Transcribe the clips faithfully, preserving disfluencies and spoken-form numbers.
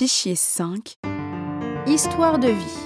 Fichier cinq. Histoire de vie.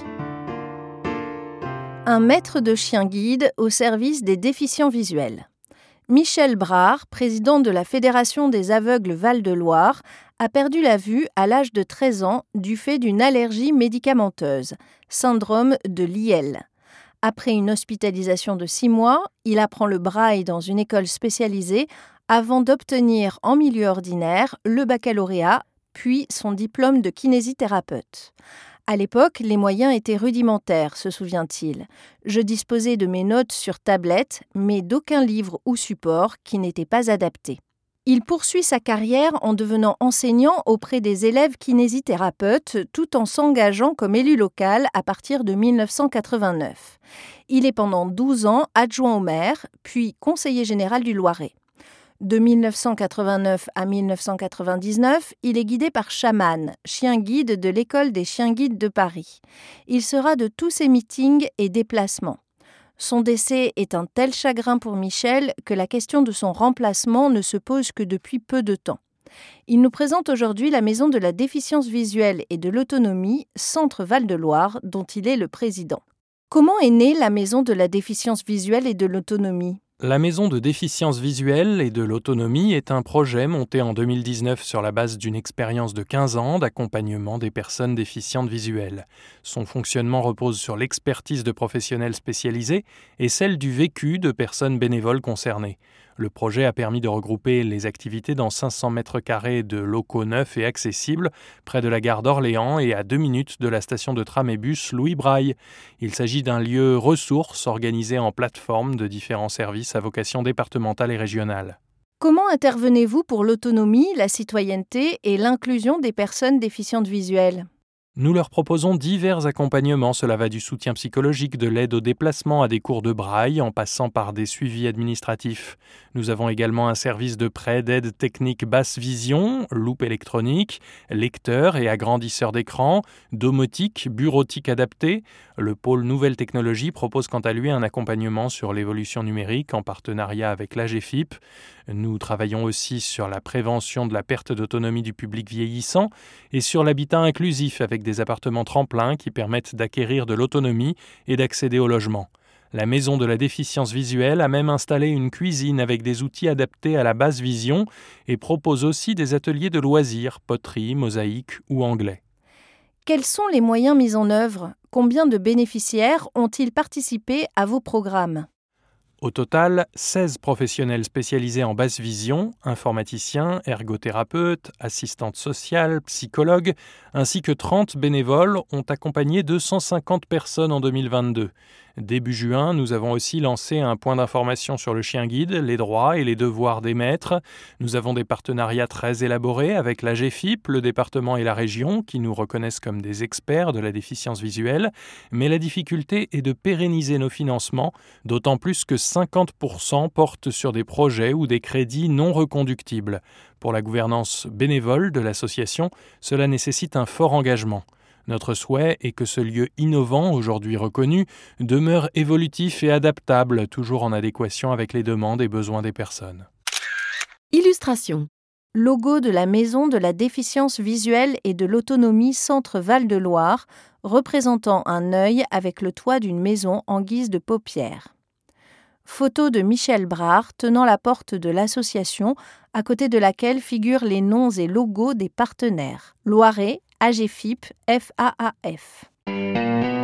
Un maître de chien guide au service des déficients visuels. Michel Brard, président de la Fédération des aveugles Val-de-Loire, a perdu la vue à l'âge de treize ans du fait d'une allergie médicamenteuse, syndrome de Lyell. Après une hospitalisation de six mois, il apprend le braille dans une école spécialisée avant d'obtenir en milieu ordinaire le baccalauréat, puis son diplôme de kinésithérapeute. À l'époque, les moyens étaient rudimentaires, se souvient-il. Je disposais de mes notes sur tablette, mais d'aucun livre ou support qui n'était pas adapté. Il poursuit sa carrière en devenant enseignant auprès des élèves kinésithérapeutes, tout en s'engageant comme élu local à partir de dix-neuf cent quatre-vingt-neuf. Il est pendant douze ans adjoint au maire, puis conseiller général du Loiret. De dix-neuf cent quatre-vingt-neuf à dix-neuf cent quatre-vingt-dix-neuf, il est guidé par Chaman, chien guide de l'École des chiens guides de Paris. Il sera de tous ses meetings et déplacements. Son décès est un tel chagrin pour Michel que la question de son remplacement ne se pose que depuis peu de temps. Il nous présente aujourd'hui la Maison de la déficience visuelle et de l'autonomie, Centre Val-de-Loire, dont il est le président. Comment est née la Maison de la déficience visuelle et de l'autonomie ? La Maison de déficience visuelle et de l'autonomie est un projet monté en deux mille dix-neuf sur la base d'une expérience de quinze ans d'accompagnement des personnes déficientes visuelles. Son fonctionnement repose sur l'expertise de professionnels spécialisés et celle du vécu de personnes bénévoles concernées. Le projet a permis de regrouper les activités dans cinq cents mètres carrés de locaux neufs et accessibles, près de la gare d'Orléans et à deux minutes de la station de tram et bus Louis Braille. Il s'agit d'un lieu ressource organisé en plateforme de différents services à vocation départementale et régionale. Comment intervenez-vous pour l'autonomie, la citoyenneté et l'inclusion des personnes déficientes visuelles ? Nous leur proposons divers accompagnements. Cela va du soutien psychologique, de l'aide au déplacement à des cours de braille, en passant par des suivis administratifs. Nous avons également un service de prêt d'aide technique basse vision, loupe électronique, lecteur et agrandisseur d'écran, domotique, bureautique adaptée. Le pôle Nouvelles Technologies propose quant à lui un accompagnement sur l'évolution numérique en partenariat avec l'A G F I P. Nous travaillons aussi sur la prévention de la perte d'autonomie du public vieillissant et sur l'habitat inclusif avec des appartements tremplins qui permettent d'acquérir de l'autonomie et d'accéder au logement. La Maison de la déficience visuelle a même installé une cuisine avec des outils adaptés à la basse vision et propose aussi des ateliers de loisirs, poterie, mosaïque ou anglais. Quels sont les moyens mis en œuvre ? Combien de bénéficiaires ont-ils participé à vos programmes ? Au total, seize professionnels spécialisés en basse vision, informaticiens, ergothérapeutes, assistantes sociales, psychologues, ainsi que trente bénévoles ont accompagné deux cent cinquante personnes en deux mille vingt-deux. Début juin, nous avons aussi lancé un point d'information sur le chien guide, les droits et les devoirs des maîtres. Nous avons des partenariats très élaborés avec l'A G F I P, le département et la région, qui nous reconnaissent comme des experts de la déficience visuelle. Mais la difficulté est de pérenniser nos financements, d'autant plus que cinquante pour cent portent sur des projets ou des crédits non reconductibles. Pour la gouvernance bénévole de l'association, cela nécessite un fort engagement. Notre souhait est que ce lieu innovant, aujourd'hui reconnu, demeure évolutif et adaptable, toujours en adéquation avec les demandes et besoins des personnes. Illustration. Logo de la Maison de la déficience visuelle et de l'autonomie Centre Val-de-Loire, représentant un œil avec le toit d'une maison en guise de paupières. Photo de Michel Brard tenant la porte de l'association, à côté de laquelle figurent les noms et logos des partenaires. Loiret, A G F I P, F A A F.